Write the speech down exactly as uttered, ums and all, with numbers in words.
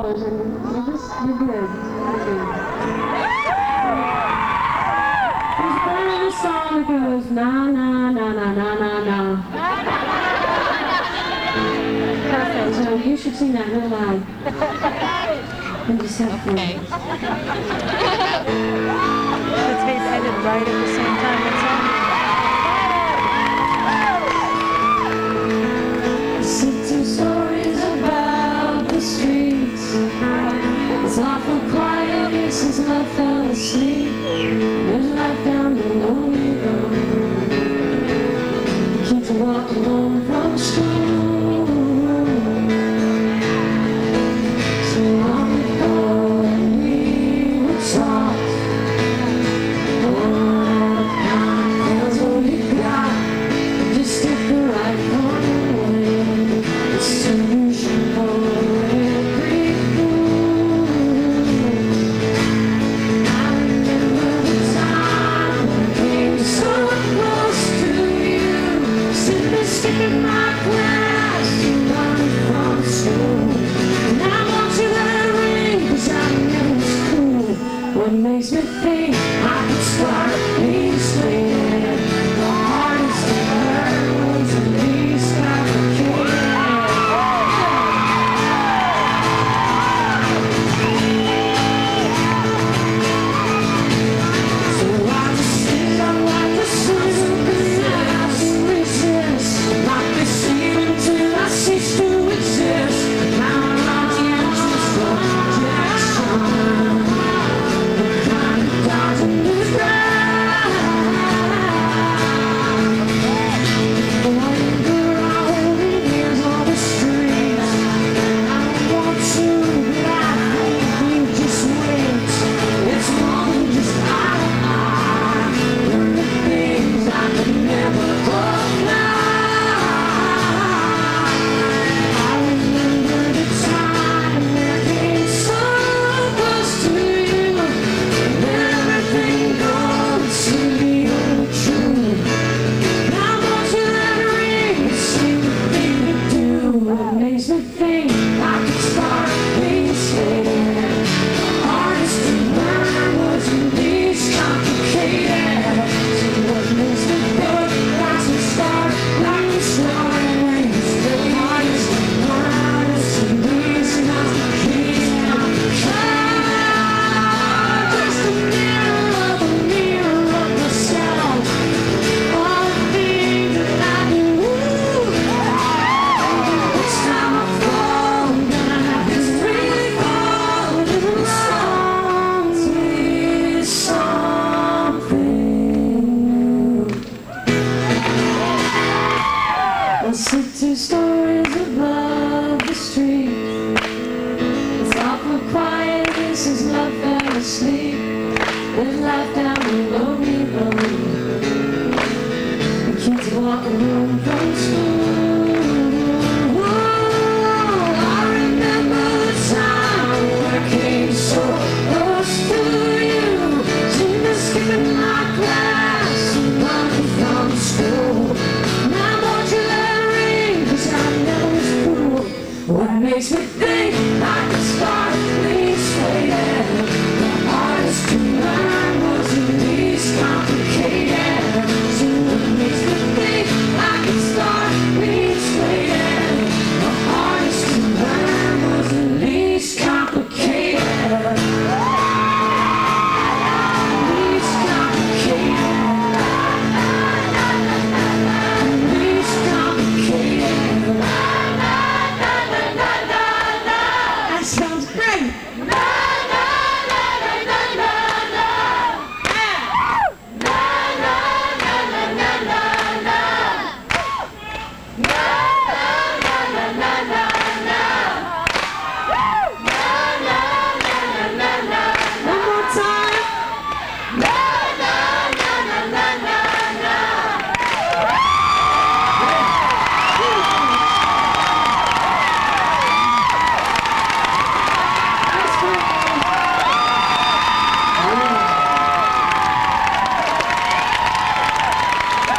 And you're just, you're good. You're good. There's a part of the song that goes, na na na na na na na. Perfect. So you should sing that real loud. And just have fun. Okay. The tape ended right at the same time it's ended. Two stories about the streets. It's awful quiet here since I fell asleep. There's life down the lonely road. Kids walking home from school. So long ago we were taught, oh, God, that's all you got. Just stick the right one. Solution for every fool. I remember the time when I came so close to you, simply skipping my class and running from school. And I want you to ring, 'cause I knew it was cool. What makes me think I could start being scared? The hardest to learn was the least complicated. Two stories above the street. It's awful quiet here since love fell asleep. There's life down below.